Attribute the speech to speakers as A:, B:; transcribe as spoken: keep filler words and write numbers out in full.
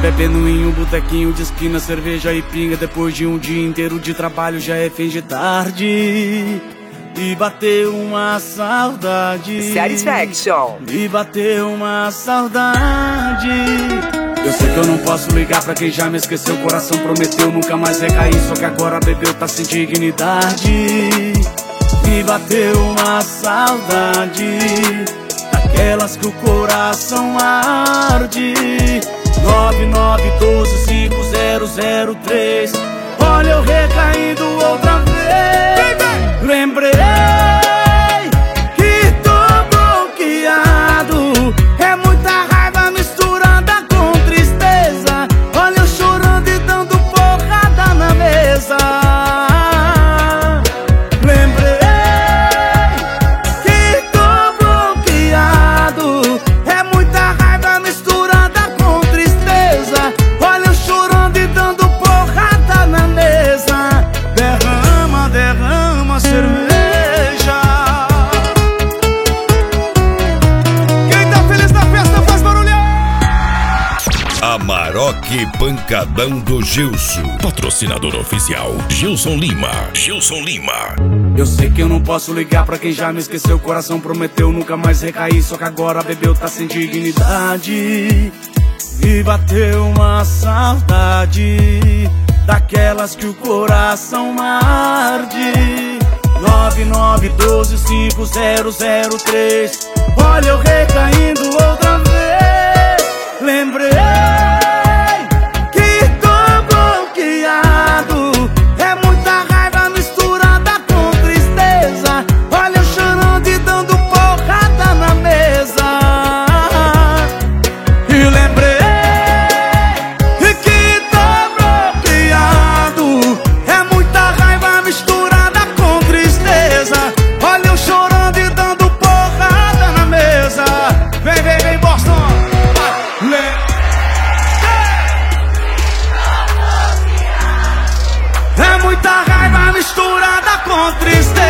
A: bebendo em um botequinho de esquina, cerveja e pinga. Depois de um dia inteiro de trabalho já é fim de tarde e bateu uma saudade.
B: Satisfaction.
A: E bateu uma saudade. Eu sei que eu não posso ligar pra quem já me esqueceu. O coração prometeu nunca mais recair, só que agora bebeu, tá sem dignidade. E bateu uma saudade, daquelas que o coração arde. Nove nove um dois cinco zero zero três. Olha eu recaindo outra vez. Lembrei que tô bloqueado. É muita raiva misturada com tristeza. Olha eu chorando e dando porrada na mesa. Lembrei que tô bloqueado. É muita raiva misturada com tristeza. Olha eu chorando e dando porrada na mesa. Derrama, derrama cerveja. Quem tá feliz na festa faz barulho.
C: Amarok Pancadão do Gilson. Patrocinador oficial Gilson Lima. Gilson Lima.
A: Eu sei que eu não posso ligar pra quem já me esqueceu. O coração prometeu nunca mais recair, só que agora bebeu, tá sem dignidade. E bateu uma saudade, daquelas que o coração arde. Nove nove um dois cinco zero zero três. Olha eu recaindo outra vez. Lembrei que tô bloqueado. É muita raiva misturada com tristeza. Olha eu chorando e dando porrada na mesa. E lembrei que tô bloqueado. É muita raiva misturada com tristeza. Olha eu chorando e dando porrada na mesa. Vem, vem, vem, Boston. É muita raiva misturada com tristeza.